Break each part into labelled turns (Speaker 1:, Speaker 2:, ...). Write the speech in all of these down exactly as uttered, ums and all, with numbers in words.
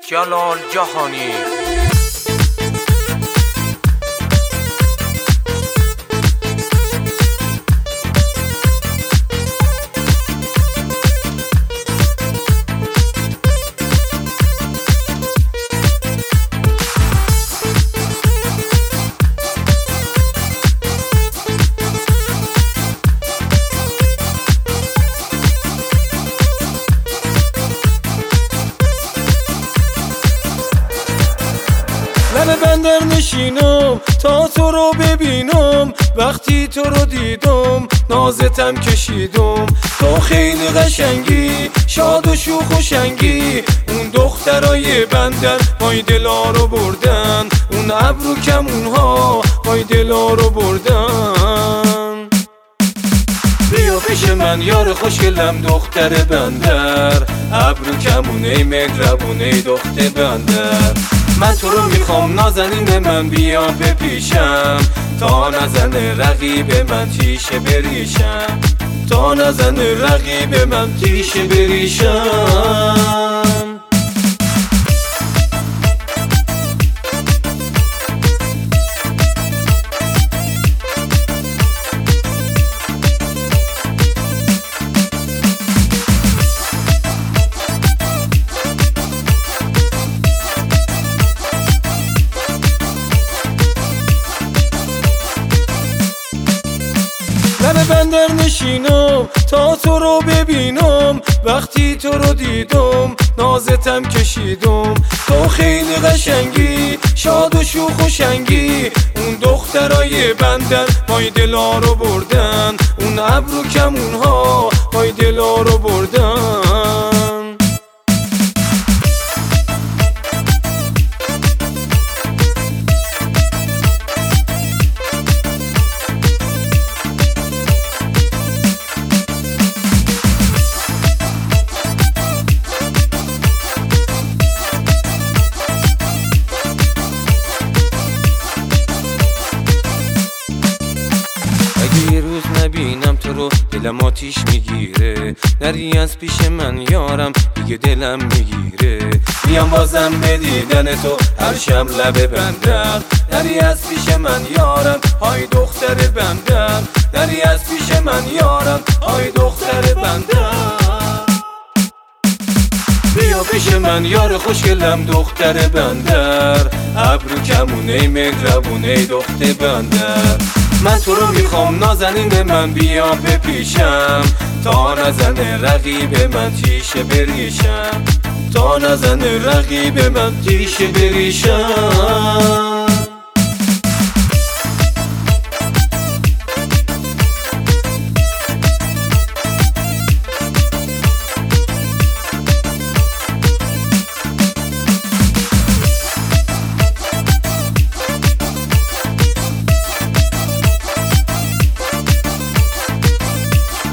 Speaker 1: جلال جهانی.
Speaker 2: لب بندر نشینم تا تو رو ببینم، وقتی تو رو دیدم نازتم کشیدم. تو خیلی قشنگی، شاد و شوخ و شنگی، اون دخترای بندر مای دلا رو بردن، اون ابرو کمونها مای دلا رو بردن. بیا پیش من یار خوشگلم دختر بندر، ابرو کمونه مهربونه دختر بندر. من تو رو میخوام نازنین من بیا بپیشم، تا نزنه رقیب من تیشه بریشم، تا نزنه رقیب من تیشه بریشم. لب بندر نشینم تا تو رو ببینم، وقتی تو رو دیدم نازتم کشیدم. تو خیلی قشنگی، شاد و شوخ و شنگی، اون دخترای بندر مای دلا رو بردن، اون ابرو کمونها مای دلا رو بردن. اگه یه روز نبینم تو رو دلم آتیش میگیره، نری از پیش من یارم دیگه دلم میگیره. میام بازم به دیدن تو هر شب لب بندر، نری از پیش من یارم های دختر بندر، نری از پیش من یارم های دختر بندر. بیا پیش من یار خوشگلم دختر بندر، ابرو کمونه مهربونه دختر بندر. من تو رو میخوام نازنین من بیا بپیشم، تا نزنه رقیب من تیشه بریشم، تا نزنه رقیب من تیشه بریشم.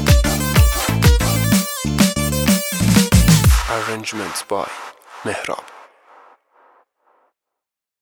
Speaker 1: Arrangements by Mehrab.